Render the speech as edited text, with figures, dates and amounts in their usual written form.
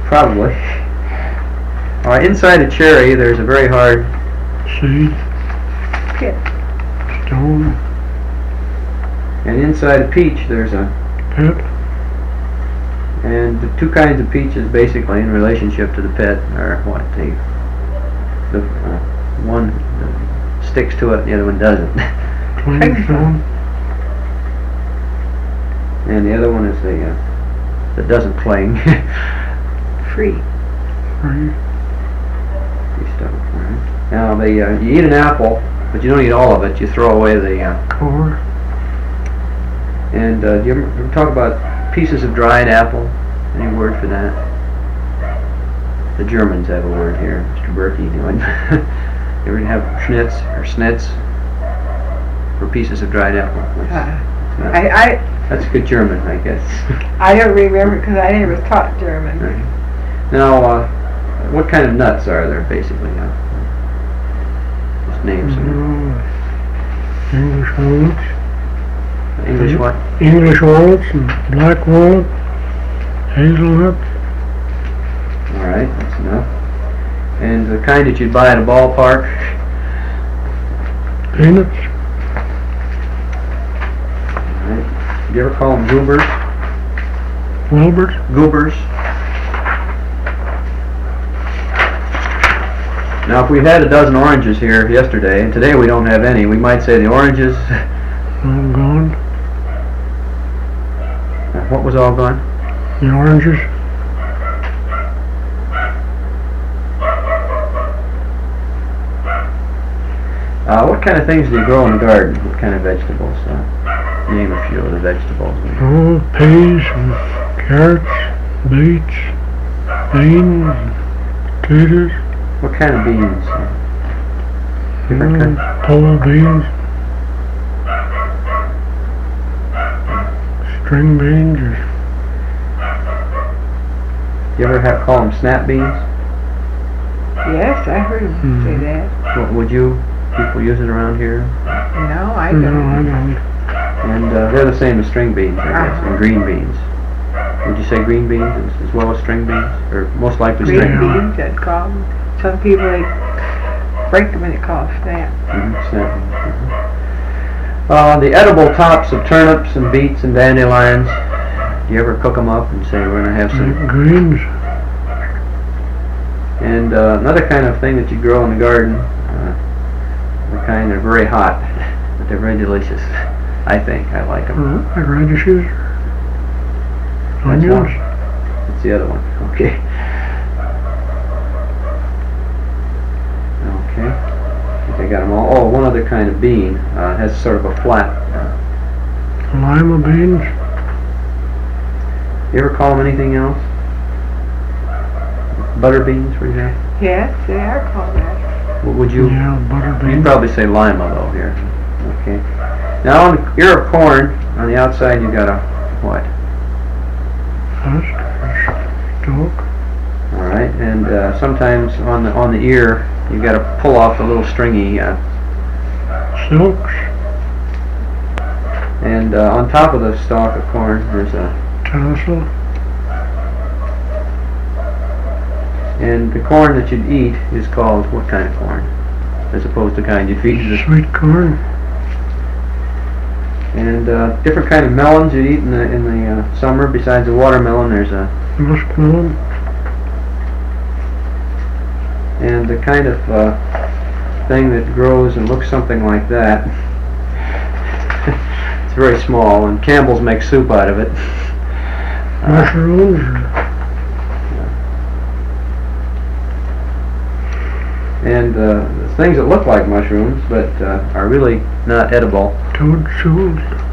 Probably. All right, inside a cherry, there's a very hard seed, Pit. stone, and inside a peach, there's a pit, and the two kinds of peaches, basically, in relationship to the pit, are what the one sticks to it, and the other one doesn't. clingstone, And the other one is the that doesn't cling. Free. free, Now, you eat an apple, but you don't eat all of it. You throw away the. core, And do you ever talk about pieces of dried apple? Any word for that? The Germans have a word here, Mr. Berkey. You ever have schnitz or schnitz for pieces of dried apple? That's good German, I guess. I don't remember because I never taught German. Right. Now, what kind of nuts are there, basically? Just name some. English walnuts, English what? English walnuts and black walnut, hazelnuts, All right, that's enough. And the kind that you'd buy at a ballpark? peanuts, All right. Do you ever call them goobers? Wilberts, Goobers. Now, if we had a dozen oranges here yesterday, and today we don't have any, we might say the oranges. all gone, What was all gone? the oranges, What kind of things do you grow in the garden? What kind of vegetables? Name a few of the vegetables. oh, peas and carrots, beets, beans, potatoes, What kind of beans? Different kinds? pole beans, string beans, or You ever call them snap beans? Yes, I heard him say that. What would you people use it around here? No, I no, don't. I don't. And they're the same as string beans, I guess, and green beans. Would you say green beans as well as string beans? Or most likely Green string beans? beans, I'd call them. Some people, they break them and they call them snap. Snap beans. The edible tops of turnips and beets and dandelions. Do you ever cook them up and say we're going to have some? Greens, And another kind of thing that you grow in the garden, the kind that are very hot, but they're very delicious. I think I like them. radishes, That's onions, one. That's the other one. Okay. Okay. I think I got them all. Oh, one other kind of bean has sort of a flat. lima beans, You ever call them anything else? Butter beans, for example. Yes, they are called that. What would you? yeah, butter You'd beans, probably say lima though here. Okay. Now on the ear of corn, on the outside you got a what? husk, stalk, All right, and sometimes on the ear you got to pull off the little stringy, silks, and on top of the stalk of corn there's a, tassel, and the corn that you'd eat is called what kind of corn? As opposed to kind you feed the, sweet corn, and different kind of melons you eat in the summer. Besides the watermelon, there's a, muskmelon, and the kind of thing that grows and looks something like that. It's very small, and Campbell's make soup out of it. mushrooms, And things that look like mushrooms but are really not edible. toadstools,